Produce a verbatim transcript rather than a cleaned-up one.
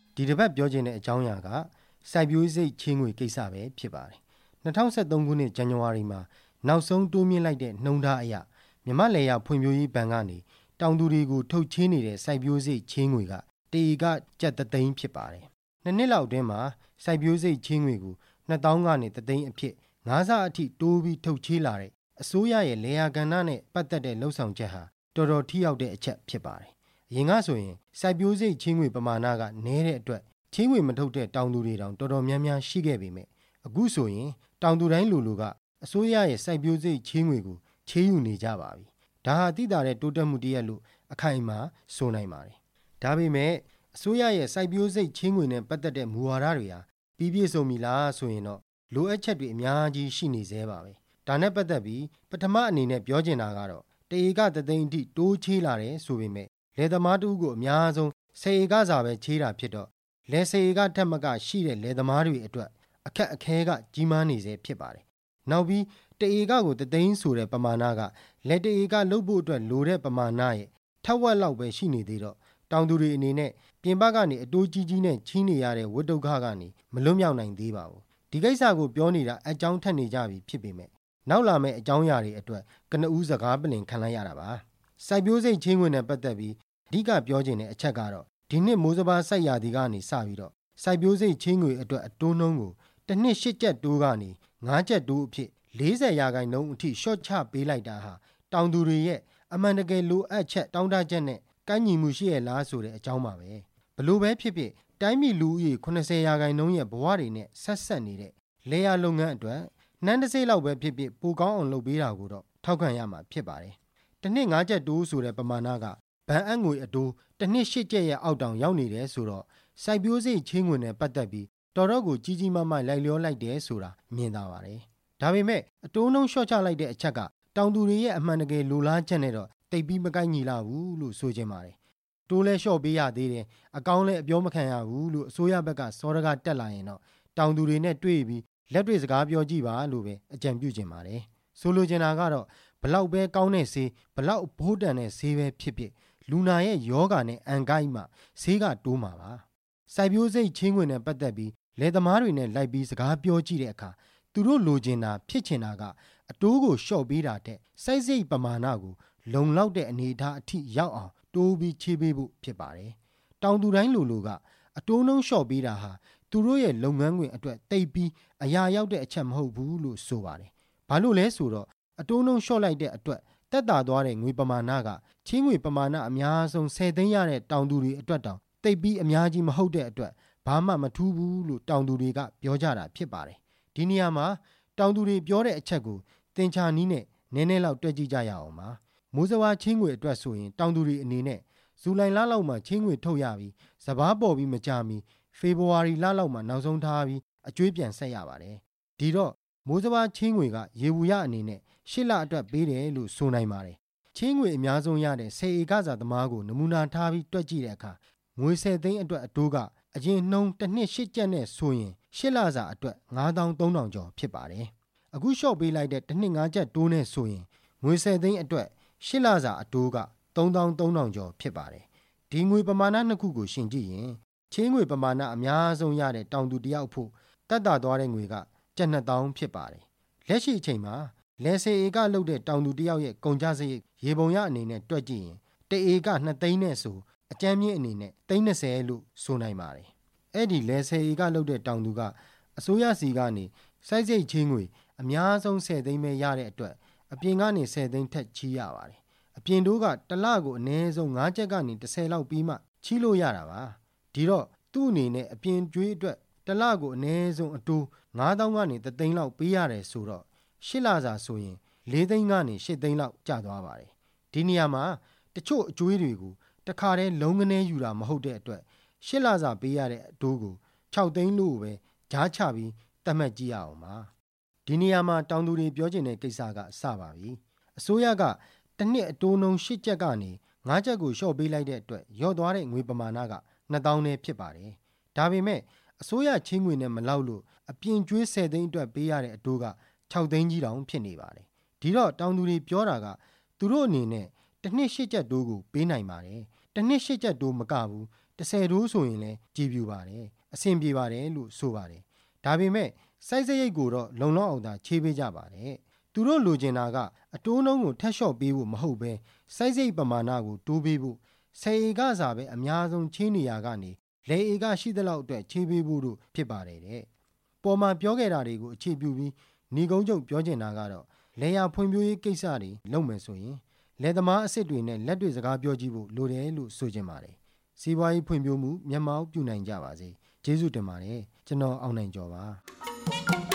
ဒီတစ်ပတ်ပြောချင်တဲ့အကြောင်းအရာကစိုက်ပျိုးစိတ်ချေးငွေကိစ္စပဲဖြစ်ပါတယ်၂၀၁၃ခုနှစ်ဇန်နဝါရီမှာနောက်ဆုံးတိုးမြင့်လိုက်တဲ့နှုန်းထားအရမြန်မာလယ်ယာဖွံ့ဖြိုးရေးဘဏ်ကနေတောင်သူတွေကိုထုတ်ချေးနေတဲ့စိုက်ပျိုးစိတ်ချေးငွေကတဧကကျပ်သိန်းဖြစ်ပါတယ်နှစ်နှစ်လောက်အတွင်းမှာစိုက်ပျိုးစိတ်ချေးငွေကိုနှစ်သောင်းကနေတသိန်းအဖြစ်ငါးဆအထိတိုးပြီးထုတ်ချေးလာတဲ့အစိုးရရဲ့လယ်ယာကဏ္ဍနဲ့ပတ်သက်တဲ့လှုပ်ဆောင်ချက်ဟာတော်တော်ထိရောက်တဲ့အချက်ဖြစ်ပါတယ်အရင်ကဆိုရင်စိုက်ပျိုးစိတ်ချေးငွေပမာဏကနည်းတဲ့အတွက်ချေးငွေမထုတ်တဲ့တောင်သူတွေတောင်တော်တော်များများရှိခဲ့ပေမဲ့အခုဆိုရင်တောင်သူတိုင်းလူလူကအစိုးရရဲ့စိုက်ပျိုးစိတ်ချေးငွေကိုချေးယူနေကြပါပြီဒါဟာသိတာတဲ့တိုးတက်မှုတစ်ရပ်လို့အခိုင်အမာဆိုနိုင်ပါတယ်ဒါပေမဲ့အစိုးရရဲ့စိုက်ပျိုးစိတ်ချေးငွေနဲ့ပတ်သက်တဲ့မူဝါဒတွေဟာပြီးပြည့်စုံပြီလားဆိုရင်တော့လိုအပ်ချက်တွေအများကြီးရှိနေသေးပါပဲဒါနဲ့ပတ်သက်ပြီးပထမအနေနဲ့ပြောချင်တာကတော့တဧကသသိန်းအထိတိုးချေးလာတယ်ဆိုပေမဲ့လယ်သမားတူကိုအများဆုံးဆယ်ဧကစာပဲချေးတာဖြစ်တော့လယ်ဆယ်ဧကထက်မကရှိတဲ့လယ်သမားတွေအတွက်အခက်အခဲကကြီးမားနေစေဖြစ်ပါတယ်နောက်ပြီးတဧကကိုသသိန်းဆိုတဲ့ပမာဏကလက်တဧကလုပ်ဖို့အတွက်လိုတဲ့ပမာဏရဲ့ထက်ဝက်လောက်ပဲရှိနေသေးတော့တောင်သူတွေအနေနဲ့ပြင်ပကနေအတိုးကြီးကြီးနဲ့ချီးနေရတဲ့ဝတ္တုခကနေမလွတ်မြောက်နိုင်သေးပါဘူးဒီကိစ္စကိုပြောနေတာအကြောင်းထက်နေကြပြီဖြစ်ပေမဲ့နောက်လာမယ့်အကြောင်းအရာတွေအတွက်ကနဦးစကားပလင်ခံလိုက်ရတာပါစိုက်ပျိုးစိတ်ချင်းဝင်နဲ့ပတ်သက်ပြီးအဓိကပြောချင်တဲ့အချက်ကတော့ဒီနှစ်မိုးစပါးစိုက်ရာသီကနေစပြီးတော့စိုက်ပျိုးစိတ်ချင်းငွေအတွက်အတိုးနှုန်းကိုတစ်နှစ်ရှစ်ကျပ်တိုးကနေငါးကျပ်တိုးအဖြစ်လေးဆယ်ရာခိုင်နှုန်းအထိရှော့ချပေးလိုက်တာဟာတောင်သူတွေရဲ့အမှန်တကယ်လိုအပ်ချက်တောင်းတချက်နဲ့ကိုင်းညီမှုရှိရဲ့လားဆိုတဲ့အကြောင်းပါပဲဘလို့ပဲဖြစ်ဖြစ်တိုင်းပြည်လူဦးရေခုနှစ်ဆယ်ရာခိုင်နှုန်းရဲ့ဘဝတွေနဲ့ဆက်ဆက်နေတဲ့လယ်ယာလုပ်ငန်းအတွက်နှမ်းတစ်စိလောက်ပဲဖြစ်ဖြစ်ပိုကောင်းအောင်လုပ်ပေးတာကိုတော့ထောက်ခံရမှာဖြစ်ပါတယ်တစ်နှစ်ငါးကျပ်တိုးဆိုတဲ့ပမာဏကဘဏ်အငွေအတိုးတစ်နှစ်ရှစ်ကျပ်ရဲ့အောက်တောင်ရောက်နေတယ်ဆိုတော့စိုက်ပျိုးစိတ်ချင်းငွေနဲ့ပတ်သက်ပြီးတော်တော့ကိုကြီးကြီးမားမားလိုက်လျောလိုက်တယ်ဆိုတာမြင်သာပါတယ်ဒါပေမဲ့အတိုးနှုန်းလျှော့ချလိုက်တဲ့အချက်ကတောင်သူတွေရဲ့အမှန်တကယ်လိုလားချက်နဲ့တော့တိတ်ပြီးမကိုက်ညီလာဘူးလို့ဆိုချင်ပါတယ်တိုးလဲလျှော့ပေးရသေးတယ်အကောင်းလဲအပြောမခံရဘူးလို့အစိုးရဘက်ကစောရကတက်လာရင်တော့တောင်သူတွေနဲ့တွေ့ပြီးလက်တွေ့စကားပြောကြည့်ပါလို့ပဲအကြံပြုချင်ပါတယ်ဆိုလိုချင်တာကတော့ဘလောက်ပဲကောင်းတဲ့ဆေးဘလောက်ဘိုးတန်တဲ့ဆေးပဲဖြစ်ဖြစ်လူနာရဲ့ယောဂါနဲ့အန်ကိုက်မှဆေးကတိုးမှာပါစိုက်ပျိုးစိတ်ချင်းဝင်နဲ့ပတ်သက်ပြီးလယ်သမားတွေနဲ့လိုက်ပြီးစကားပြောကြည့်တဲ့အခါသူတို့လိုချင်တာဖြစ်ချင်တာကအတိုးကိုလျှော့ပေးတာတဲ့စိုက်စိတ်ပမာဏကိုလုံလောက်တဲ့အနေအထားအထိရောက်အောင်တိုးပြီးချေးပေးဖို့ဖြစ်ပါတယ်တောင်သူတိုင်းလူလူကအတိုးနှုန်းလျှော့ပေးတာဟာသူတို့ရဲ့လုပ်ငန်းခွင်အတွက်တိတ်ပြီးအရာရောက်တဲ့အချက်မဟုတ်ဘူးလို့ဆိုပါတယ်ဘာလို့လဲဆိုတော့အတိုးနှုန်းလျှော့လိုက်တဲ့အတွက်တက်တာသွားတဲ့ငွေပမာဏကချင်းငွေပမာဏအများဆုံးဆယ်သိန်းရတဲ့တောင်သူတွေအတွက်တောင်တိတ်ပြီးအများကြီးမဟုတ်တဲ့အတွက်ဘာမှမထူးဘူးလို့တောင်သူတွေကပြောကြတာဖြစ်ပါတယ်ဒီနေရာမှာတောင်သူတွေပြောတဲ့အချက်ကိုသင်္ချာနီးနဲ့နည်းနည်းလောက်တွက်ကြည့်ကြရအောင်ပါမိုးစဘာချင်းငွေအတွက်ဆိုရင်တောင်သူတွေအနေနဲ့ဇူလိုင်လလောက်မှာချင်းငွေထုတ်ရပြီးစဘာပေါ်ပြီးမကြမီဖေဖော်ဝါရီလလောက်မှာနောက်ဆုံးထားပြီးအကျွေးပြန်ဆက်ရပါတယ်ဒီတော့မိုးစဘာချင်းငွေကရေဘူးရအနေနဲ့ရှစ်လအတွက်ပေးတယ်လို့ဆိုနိုင်ပါတယ်ချင်းငွေအများဆုံးရတဲ့ဆယ်ဧကစာသမားကိုနမူနာထားပြီးတွက်ကြည့်တဲ့အခါငွေဆယ်သိန်းအတွက်အတိုးကအရင်နှုန်းတစ်နှစ်ရှစ်ကျပ်နဲ့ဆိုရင်ရှစ်လစာအတွက်ငါးသောင်းသုံးထောင်ကျော်ဖြစ်ပါတယ်အခုလျှော့ပေးလိုက်တဲ့တစ်နှစ်ငါးကျပ်တိုးနဲ့ဆိုရင်ငွေဆယ်သိန်းအတွက်ရှစ်လစာအတိုးကသုံးသောင်းသုံးထောင်ကျော်ဖြစ်ပါတယ်ဒီငွေပမာဏနှစ်ခုကိုရှင်ကြည့်ရင်ချင်းငွေပမာဏအများဆုံးရတဲ့တောင်သူတယောက်ဖို့တက်တာသွားတဲ့ငွေကကျပ်နှစ်သောင်းဖြစ်ပါတယ်လက်ရှိအချိန်မှာလယ်ဆယ်ဧကလုပ်တဲ့တောင်သူတယောက်ရဲ့ကုန်ကျစရိတ်ရေပုံရအနေနဲ့တွက်ကြည့်ရင်တဧကနှစ်သိန်းနဲ့ဆိုအကြမ်းမြင့်အနေနဲ့သိန်း၂၀လို့ဆိုနိုင်ပါတယ်အဲ့ဒီလယ်ဆယ်ဧကလုပ်တဲ့တောင်သူကအစိုးရစီကနေစိုက်စိတ်ချင်းငွေအများဆုံးဆယ်သိန်းပဲရတဲ့အတွက်အပြင်ကနေဆယ်သိန်းထက်ချီးရပါတယ်အပြင်တို့ကတစ်လကိုအနည်းဆုံးငါးကျပ်ကနေတစ်ဆယ်လောက်ပြီးမှချီးလို့ရတာပါဒီတော့သူ့အနေနဲ့အပြင်ကျွေးအတွက်တစ်လကိုအနည်းဆုံးအတိုးငါးသောင်းကနေတစ်သိန်းလောက်ပေးရတယ်ဆိုတော့ရှစ်လစာဆိုရင်လေးသိန်းကနေရှစ်သိန်းလောက်ကျသွားပါတယ်ဒီနေရာမှာတချို့အကျွေးတွေကိုတခါတည်းလုံးကနေယူတာမဟုတ်တဲ့အတွက်ရှစ်လစာပေးရတဲ့အတိုးကိုခြောက်သိန်းလို့ပဲဂျားချပြီးသတ်မှတ်ကြည့်ရအောင်ပါဒီနေရာမှာတောင်သူတွေပြောချင်တဲ့ကိစ္စကအစပါပြီအစိုးရကတစ်နှစ်အတိုးနှုန်းရှစ်ကျပ်ကနေငါးကျပ်ကိုလျှော့ပေးလိုက်တဲ့အတွက်ရော့သွားတဲ့ငွေပမာဏကနှစ်သောင်းနဲ့ဖြစ်ပါတယ်ဒါပေမဲ့အစိုးရချင်းငွေနဲ့မလောက်လို့အပြင်ကျွေးဆယ်သိန်းအတွက်ပေးရတဲ့အတိုးကခြောက်သိန်းကြီးတောင်ဖြစ်နေပါတယ်ဒီတော့တောင်သူတွေပြောတာကသူတို့အနေနဲ့တစ်နှစ်ရှစ်ကျပ်တိုးကိုပေးနိုင်ပါတယ်တစ်နှစ်ရှစ်ကျပ်တိုးမကဘူးတတစ်ဆယ်တိုးဆိုရင်လည်းကြည်ပြူပါတယ်အဆင်ပြေပါတယ်လို့ဆိုပါတယ်ဒါပေမဲ့စိုက်စရိတ်ကိုတော့လုံလောက်အောင်သာချေးပေးကြပါတယ်သူတို့လိုချင်တာကအတိုးနှုန်းကိုထပ်လျှော့ပေးဖို့မဟုတ်ဘဲစိုက်စရိတ်ပမာဏကိုတိုးပေးဖို့ဆယ်ဧကစာပဲအများဆုံးချေးနေရကနေလယ်ဧကရှိသလောက်အတွက်ချေးပေးဖို့တို့ဖြစ်ပါတယ်တဲ့ပေါ်မှာပြောခဲ့တာတွေကိုအခြေပြုပြီးညီကုန်းချုပ်ပြောချင်တာကတော့လယ်ယာဖွံ့ဖြိုးရေးကိစ္စတွေလုပ်မယ်ဆိုရင်လယ်သမားအစ်စ်တွေနဲ့လက်တွေ့စကားပြောကြည့်ဖို့လိုတယ်လို့ဆိုချင်ပါတယ်စီးပွားရေးဖွံ့ဖြိုးမှုမျက်မှောက်ပြုနိုင်ကြပါစေကျေးဇူးတင်ပါတယ်ကျွန်တော်အောင်နိုင်ကျော်ပါ